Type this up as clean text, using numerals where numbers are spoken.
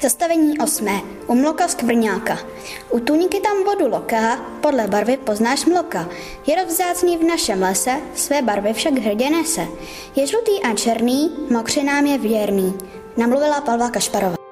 Zastavení 8. U mloka skvrňáka. U tůňky tam vodu loká, podle barvy poznáš mloka. Je vzácný v našem lese, své barvy však hrdě nese. Je žlutý a černý, mokřinám je věrný. Namluvila Pavla Kašparová.